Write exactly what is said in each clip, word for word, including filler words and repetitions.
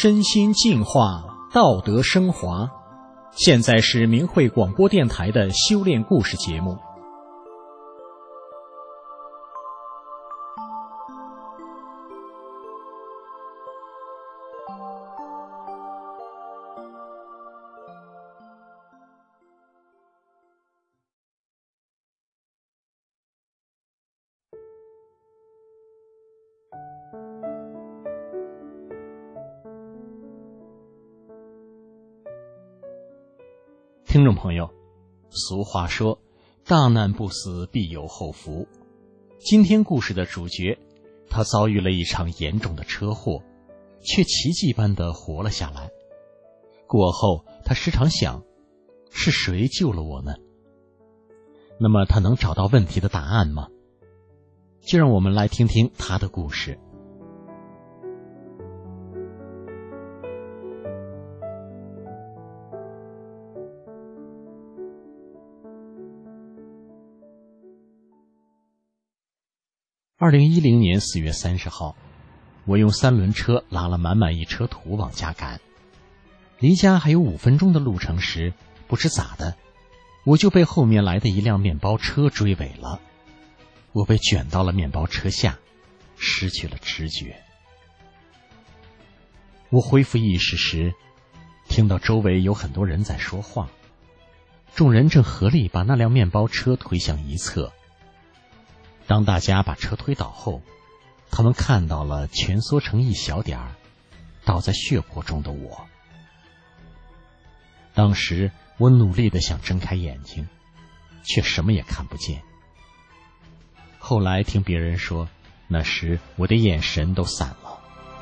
身心净化，道德升华。现在是明慧广播电台的修炼故事节目。听众朋友，俗话说，大难不死必有后福。今天故事的主角，他遭遇了一场严重的车祸，却奇迹般地活了下来。过后，他时常想，是谁救了我呢？那么他能找到问题的答案吗？就让我们来听听他的故事。二零一零年四月三十号，我用三轮车拉了满满一车土往家赶。离家还有五分钟的路程时，不知咋的，我就被后面来的一辆面包车追尾了。我被卷到了面包车下，失去了知觉。我恢复意识时，听到周围有很多人在说话，众人正合力把那辆面包车推向一侧。当大家把车推倒后，他们看到了蜷缩成一小点儿倒在血泊中的我。当时我努力地想睁开眼睛，却什么也看不见。后来听别人说，那时我的眼神都散了。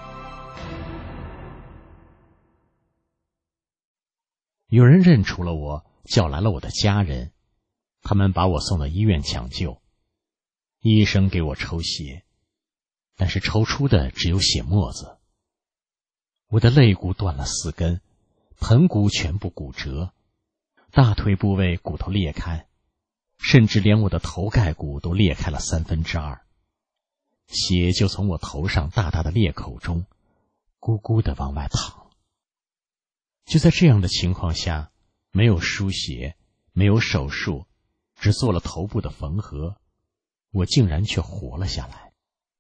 有人认出了我，叫来了我的家人，他们把我送到医院抢救。医生给我抽血，但是抽出的只有血沫子。我的肋骨断了四根，盆骨全部骨折，大腿部位骨头裂开，甚至连我的头盖骨都裂开了三分之二。血就从我头上大大的裂口中咕咕地往外淌。就在这样的情况下，没有输血，没有手术，只做了头部的缝合，我竟然却活了下来。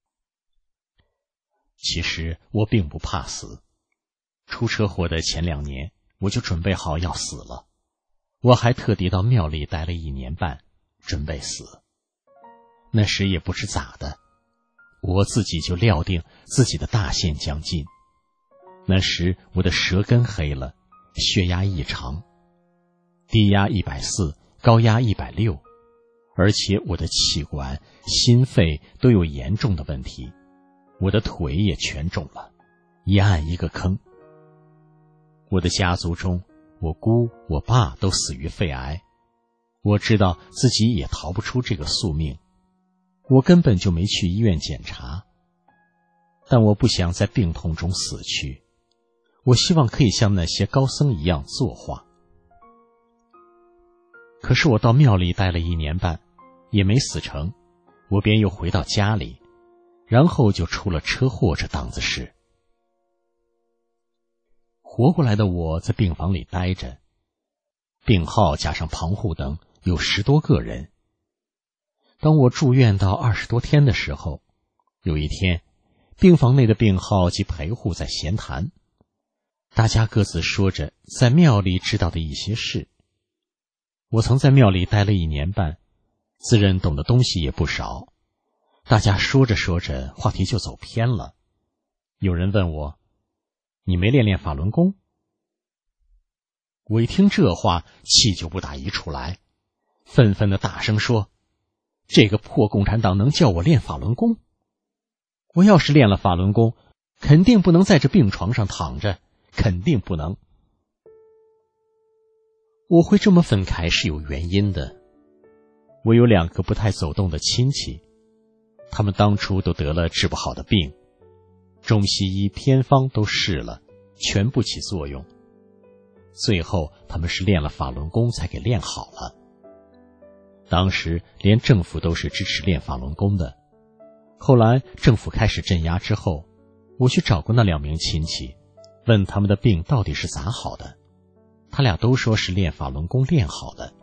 其实我并不怕死，出车祸的前两年我就准备好要死了，我还特地到庙里待了一年半，准备死。那时也不知咋的，我自己就料定自己的大限将近。那时我的舌根黑了，血压异常，低压一百四，高压一百六。而且我的气管、心肺都有严重的问题，我的腿也全肿了，一按一个坑。我的家族中，我姑、我爸都死于肺癌，我知道自己也逃不出这个宿命，我根本就没去医院检查。但我不想在病痛中死去，我希望可以像那些高僧一样作化。可是我到庙里待了一年半，也没死成，我便又回到家里，然后就出了车祸这档子事。活过来的我在病房里待着，病号加上旁护等有十多个人。当我住院到二十多天的时候，有一天，病房内的病号及陪护在闲谈，大家各自说着在庙里知道的一些事。我曾在庙里待了一年半，自认懂的东西也不少，大家说着说着话题就走偏了。有人问我，你没练练法轮功？我一听这话，气就不打一处来，愤愤地大声说，这个破共产党能叫我练法轮功？我要是练了法轮功，肯定不能在这病床上躺着，肯定不能。我会这么愤慨是有原因的。我有两个不太走动的亲戚，他们当初都得了治不好的病，中西医偏方都试了，全不起作用。最后他们是练了法轮功才给练好了。当时连政府都是支持练法轮功的。后来政府开始镇压之后，我去找过那两名亲戚， 问他们的病到底是咋好的，他俩都说是练法轮功练好的。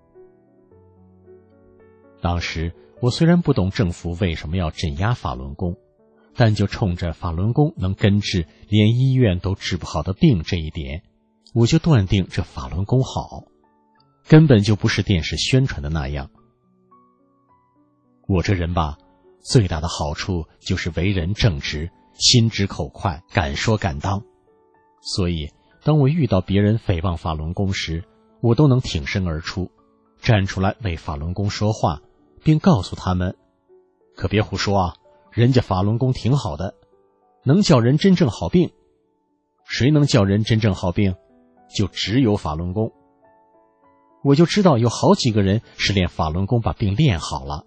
当时我虽然不懂政府为什么要镇压法轮功，但就冲着法轮功能根治连医院都治不好的病这一点，我就断定这法轮功好，根本就不是电视宣传的那样。我这人吧，最大的好处就是为人正直，心直口快，敢说敢当。所以当我遇到别人诽谤法轮功时，我都能挺身而出，站出来为法轮功说话，并告诉他们，可别胡说啊，人家法轮功挺好的，能叫人真正好病。谁能叫人真正好病？就只有法轮功。我就知道有好几个人是练法轮功把病练好了。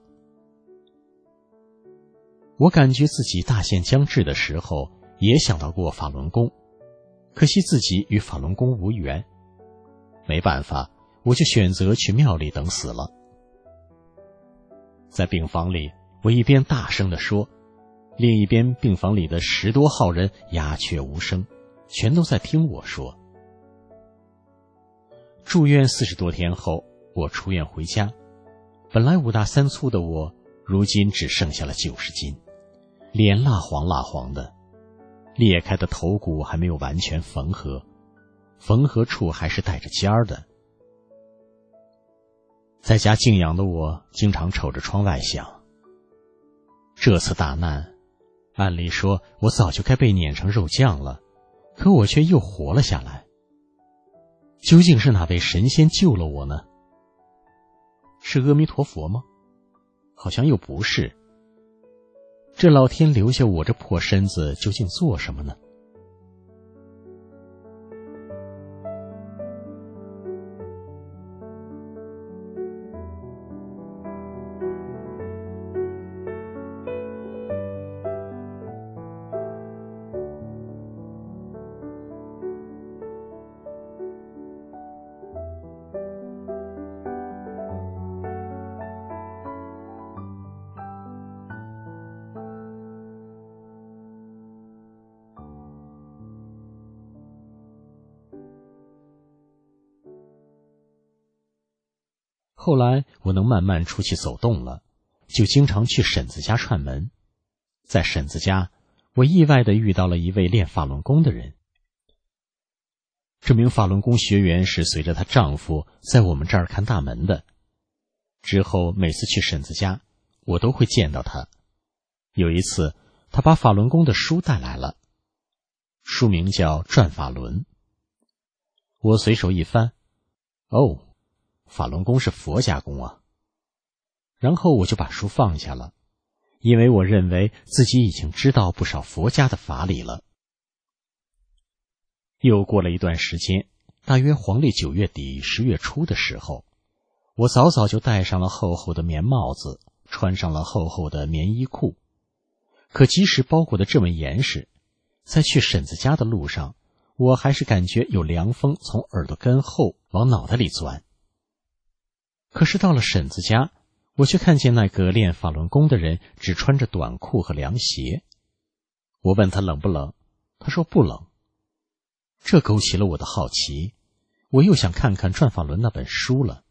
我感觉自己大限将至的时候，也想到过法轮功，可惜自己与法轮功无缘。没办法，我就选择去庙里等死了。在病房里，我一边大声地说，另一边病房里的十多号人鸦雀无声，全都在听我说。住院四十多天后，我出院回家。本来五大三粗的我，如今只剩下了九十斤，脸蜡黄蜡黄的，裂开的头骨还没有完全缝合，缝合处还是带着尖儿的。在家静养的我，经常瞅着窗外想，这次大难，按理说我早就该被碾成肉酱了，可我却又活了下来。究竟是哪位神仙救了我呢？是阿弥陀佛吗？好像又不是。这老天留下我这破身子究竟做什么呢？后来我能慢慢出去走动了，就经常去婶子家串门。在婶子家，我意外地遇到了一位练法轮功的人。这名法轮功学员是随着她丈夫在我们这儿看大门的。之后每次去婶子家，我都会见到她。有一次，她把法轮功的书带来了，书名叫《转法轮》。我随手一翻，哦，法轮功是佛家功啊。然后我就把书放下了，因为我认为自己已经知道不少佛家的法理了。又过了一段时间，大约黄历九月底十月初的时候，我早早就戴上了厚厚的棉帽子，穿上了厚厚的棉衣裤。可即使包裹得这么严实，在去婶子家的路上，我还是感觉有凉风从耳朵根后往脑袋里钻。可是到了婶子家，我却看见那个练法轮功的人只穿着短裤和凉鞋。我问他冷不冷，他说不冷。这勾起了我的好奇，我又想看看转法轮那本书了。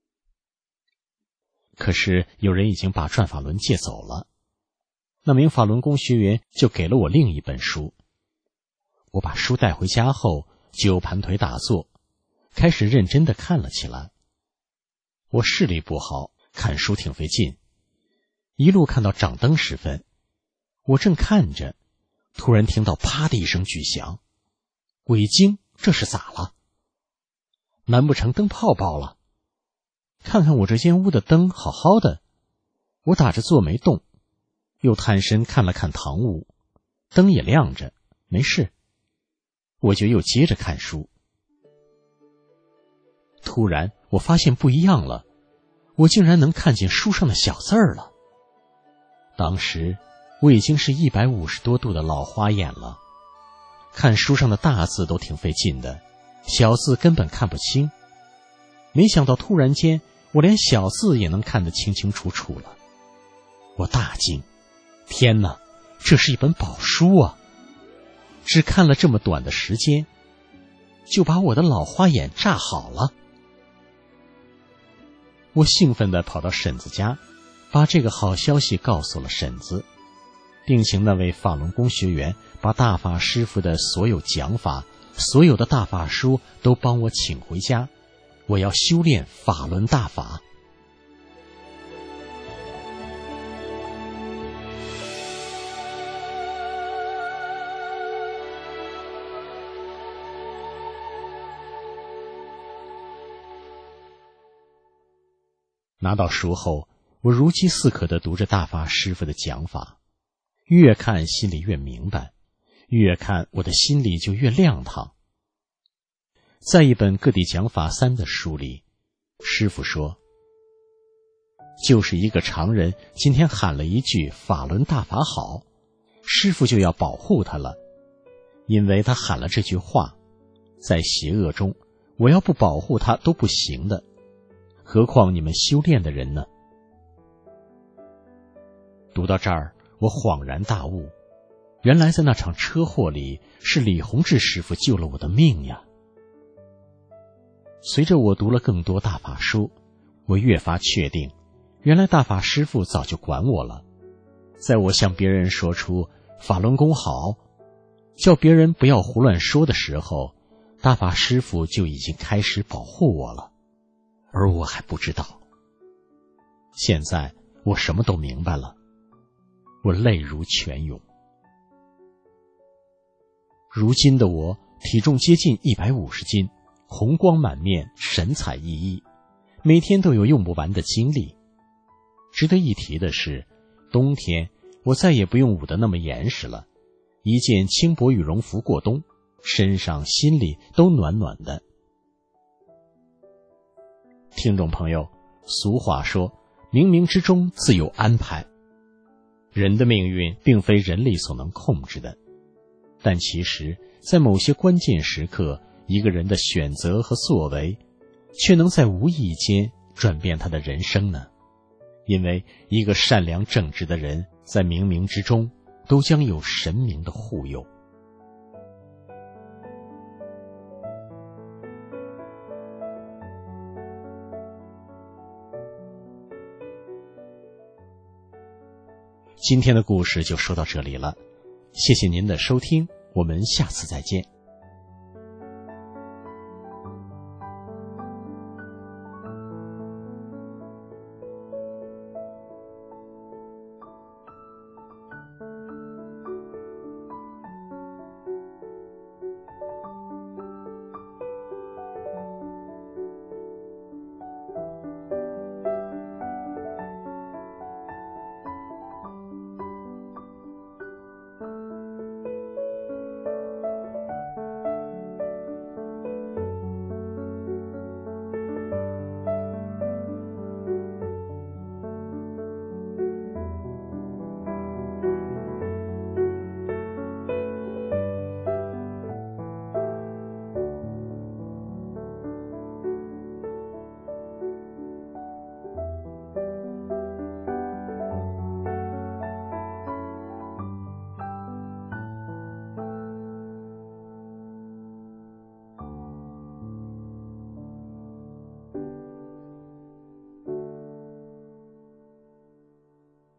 可是有人已经把转法轮借走了，那名法轮功学员就给了我另一本书。我把书带回家后，就盘腿打坐，开始认真地看了起来。我视力不好，看书挺费劲，一路看到掌灯时分，我正看着，突然听到啪的一声巨响。我一惊，这是咋了？难不成灯泡爆了？看看我这间屋的灯好好的，我打着坐没动，又探身看了看堂屋，灯也亮着，没事。我就又接着看书。突然我发现不一样了，我竟然能看见书上的小字儿了。当时我已经是一百五十多度的老花眼了，看书上的大字都挺费劲的，小字根本看不清。没想到突然间我连小字也能看得清清楚楚了。我大惊，天哪，这是一本宝书啊！ 只看了这么短的时间，就把我的老花眼炸好了。我兴奋地跑到婶子家，把这个好消息告诉了婶子，并请那位法轮功学员把大法师父的所有讲法、所有的大法书都帮我请回家，我要修炼法轮大法。拿到书后，我如饥似渴地读着大法师父的讲法，越看心里越明白，越看我的心里就越亮堂。在一本各地讲法三的书里，师父说，就是一个常人今天喊了一句法轮大法好，师父就要保护他了，因为他喊了这句话，在邪恶中我要不保护他都不行的，何况你们修炼的人呢？读到这儿，我恍然大悟，原来在那场车祸里，是李洪志师傅救了我的命呀。随着我读了更多大法书，我越发确定，原来大法师父早就管我了。在我向别人说出法轮功好，叫别人不要胡乱说的时候，大法师父就已经开始保护我了，而我还不知道。现在我什么都明白了，我泪如泉涌。如今的我体重接近一百五十斤，红光满面，神采奕奕，每天都有用不完的精力。值得一提的是，冬天我再也不用捂得那么严实了，一件轻薄羽绒服过冬，身上心里都暖暖的。听众朋友，俗话说，冥冥之中自有安排。人的命运并非人力所能控制的，但其实在某些关键时刻，一个人的选择和作为却能在无意间转变他的人生呢。因为一个善良正直的人，在冥冥之中都将有神明的护佑。今天的故事就说到这里了，谢谢您的收听，我们下次再见。